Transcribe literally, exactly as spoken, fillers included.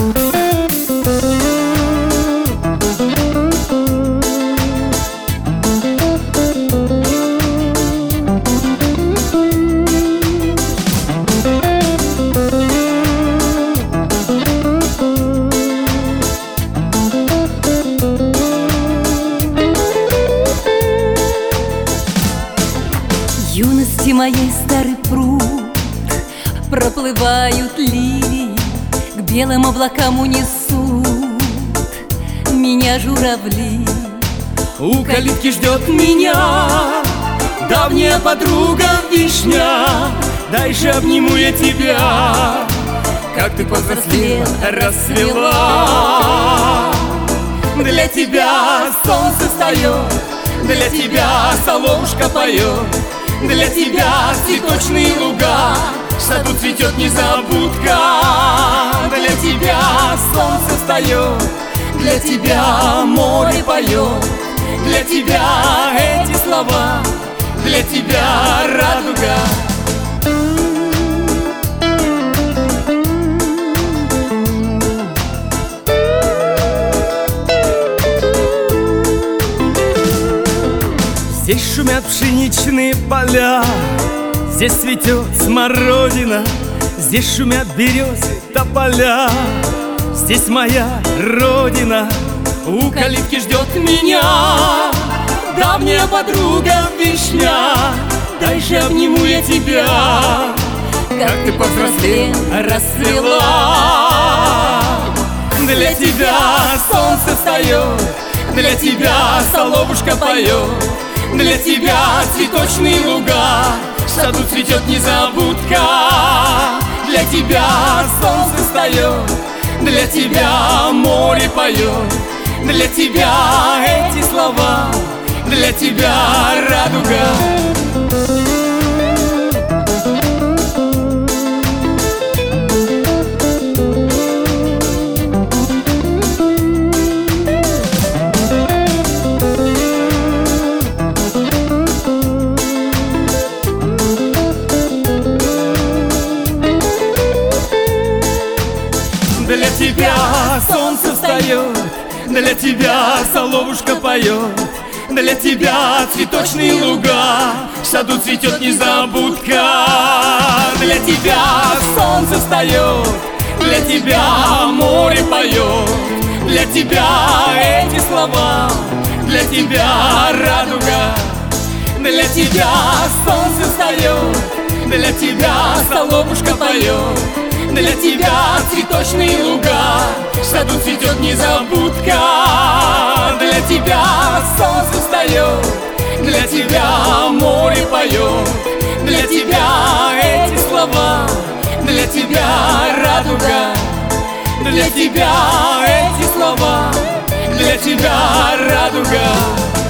Юности моей старый пруд проплывают лилии, к белым облакам унесут меня журавли. У калитки ждет меня давняя подруга вишня. Дай же обниму я тебя, как ты повзрослела, расцвела. Для тебя солнце встает, для тебя соловушка поет, для тебя цветочные луга, в саду цветет незабудка. Для тебя солнце встает, для тебя море поет, для тебя эти слова, для тебя радуга. Здесь шумят пшеничные поля, здесь цветет смородина, здесь шумят березы, тополя, здесь моя родина. У калитки ждет меня давняя подруга вишня. Дай же обниму я тебя, как ты повзрослела, расцвела. Для тебя солнце встает, для тебя соловушка поет, для тебя цветочные луга, в саду цветет незабудка. Для тебя солнце встает, для тебя море поет, для тебя эти слова, для тебя радуга. Для тебя солнце встает, для тебя соловушка поет, для тебя цветочные луга, в саду цветет незабудка. Для тебя солнце встает, для тебя море поет, для тебя эти слова, для тебя радуга. Для тебя солнце встает, для тебя соловушка поет, для тебя цветочные луга, в саду цветет незабудка. Для тебя солнце встает, для тебя море поет, для тебя эти слова, для тебя радуга. Для тебя эти слова, для тебя радуга.